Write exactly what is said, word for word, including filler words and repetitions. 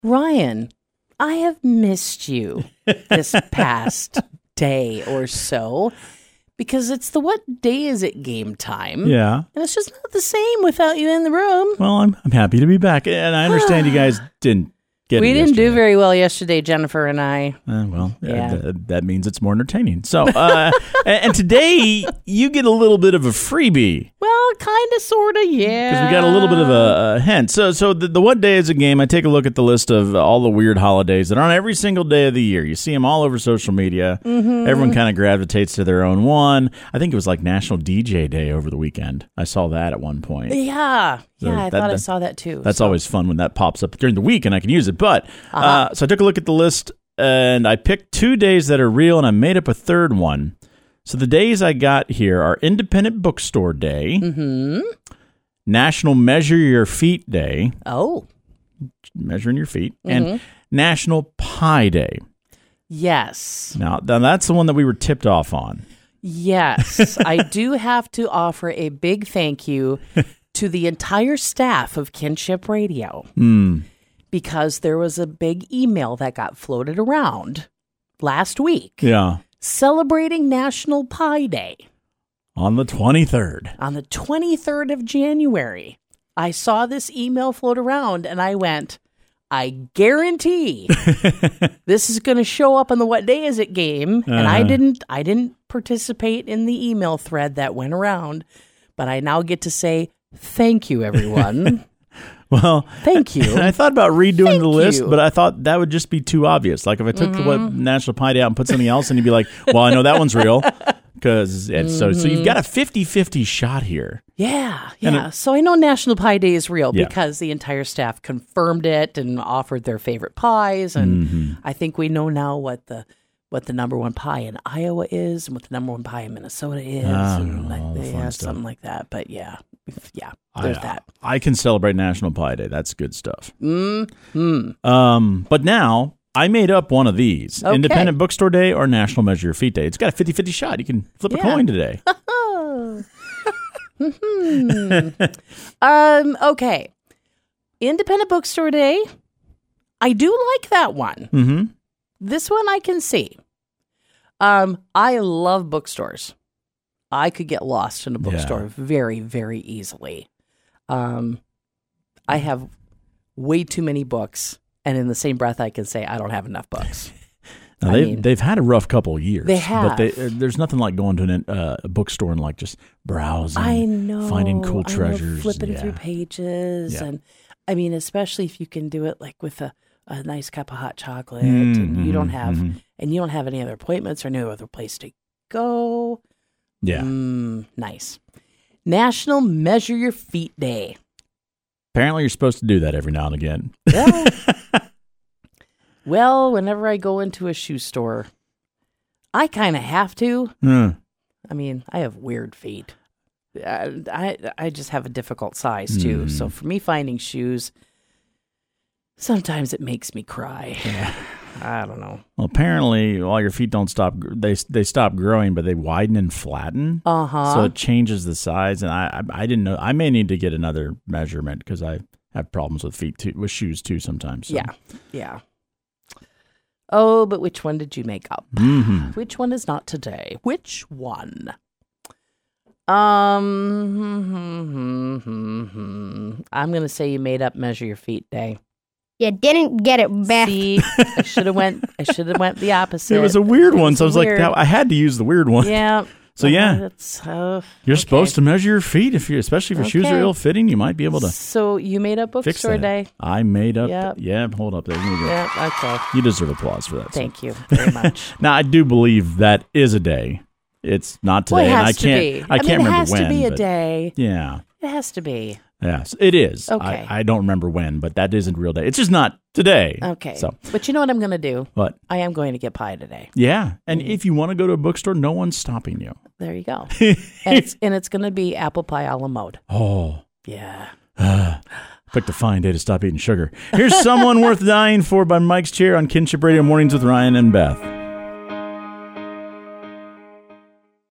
Ryan, I have missed you this past day or so because it's the what day is it game time. Yeah. And it's just not the same without you in the room. Well, I'm I'm happy to be back. And I understand you guys didn't get we it didn't yesterday. do very well yesterday, Jennifer and I. Uh, well, Yeah. uh, th- that means it's more entertaining. So, uh, and, and today you get a little bit of a freebie. Well, kind of, sort of, yeah. Because we got a little bit of a, a hint. So, so the, the What Day is a Game, I take a look at the list of all the weird holidays that are on every single day of the year. You see them all over social media. Mm-hmm. Everyone kind of gravitates to their own one. I think it was like National D J Day over the weekend. I saw that at one point. Yeah. So Yeah, I that- thought I that- saw that too. That's so. always fun when that pops up during the week and I can use it. But Uh-huh. uh, so I took a look at the list and I picked two days that are real and I made up a third one. So the days I got here are Independent Bookstore Day, Mm-hmm. National Measure Your Feet Day, Oh, measuring your feet, Mm-hmm. and National Pie Day. yes. Now, now that's the one that we were tipped off on. Yes. I do have to offer a big thank you to the entire staff of Kinship Radio Hmm. because there was a big email that got floated around last week Yeah, celebrating National Pie Day on the twenty-third. on the twenty-third of January. I saw this email float around and I went, I guarantee this is going to show up on the What Day Is It game. And I Uh-huh. didn't I didn't participate in the email thread that went around, but I now get to say thank you, everyone. Well, Thank you. and I thought about redoing Thank the list, you. but I thought that would just be too obvious. Like if I took Mm-hmm. the what National Pie Day out and put something else, and you'd be like, "Well, I know that one's real," because so so you've got a fifty-fifty shot here. Yeah, And yeah. So I know National Pie Day is real Yeah. because the entire staff confirmed it and offered their favorite pies, and Mm-hmm. I think we know now what the what the number one pie in Iowa is and what the number one pie in Minnesota is, Ah, and like, all the fun yeah, stuff. something like that. But yeah, yeah, there's I, that. I can celebrate National Pie Day. That's good stuff. Mm-hmm. Um, but now I made up one of these: Okay. Independent Bookstore Day or National Measure Your Feet Day. It's got a fifty-fifty shot. You can flip a Yeah. coin today. Oh. Mhm. um. Okay. Independent Bookstore Day. I do like that one. Mm-hmm. This one I can see. Um, I love bookstores. I could get lost in a bookstore Yeah. very, very easily. Um, I have way too many books, and in the same breath, I can say I don't have enough books. Now, I they've, mean- they've had a rough couple of years. They But they, have. uh, there's nothing like going to an, uh, a bookstore and like just browsing. I know. Finding cool I know, treasures. flipping Yeah. through pages, Yeah. and I mean, especially if you can do it like with a, a nice cup of hot chocolate, Mm, and you don't mhm, have mhm. and you don't have any other appointments or no other place to go. Yeah. Mm, nice. National Measure Your Feet Day. Apparently, you're supposed to do that every now and again. Well, well, whenever I go into a shoe store, I kind of have to. Hmm. I mean, I have weird feet. I, I, I just have a difficult size, too. So Mm. for me, finding shoes, sometimes it makes me cry. I don't know. Well, apparently, while your feet don't stop, gr- they they stop growing, but they widen and flatten. Uh-huh. So it changes the size, and I, I I didn't know. I may need to get another measurement because I have problems with feet too, with shoes too sometimes. So. Yeah, yeah. Oh, but which one did you make up? Mm-hmm. Which one is not today? Which one? Um, I'm gonna say you made up Measure Your Feet Day. You didn't get it, Beth. See, I should have went. I should have went the opposite. It was a weird one, was so I was like, weird. that, I had to use the weird one. Yeah. So yeah, That's, uh, you're okay. supposed to measure your feet if you, especially if your shoes are Okay. ill-fitting. You might be able to So you made up fix Bookstore that. Day. I made up. Yep. Yeah, hold up there. You, go. Yeah. Okay. You deserve applause for that. so. Thank you very much. Now I do believe that is a day. It's not today, Well, it and has I to can't. be. I can't mean, remember it has when. to be a but- day. Yeah. It has to be. Yes, it is. Okay. I, I don't remember when, but that isn't a real day. It's just not today. Okay. So But you know what I'm going to do? what? I am going to get pie today. Yeah. And Mm-hmm. if you want to go to a bookstore, no one's stopping you. There you go. and it's, and it's going to be apple pie a la mode. Oh. Yeah. Picked a fine day to stop eating sugar. Here's Someone Worth Dying For by Mike's Chair on Kinship Radio Mornings with Ryan and Beth.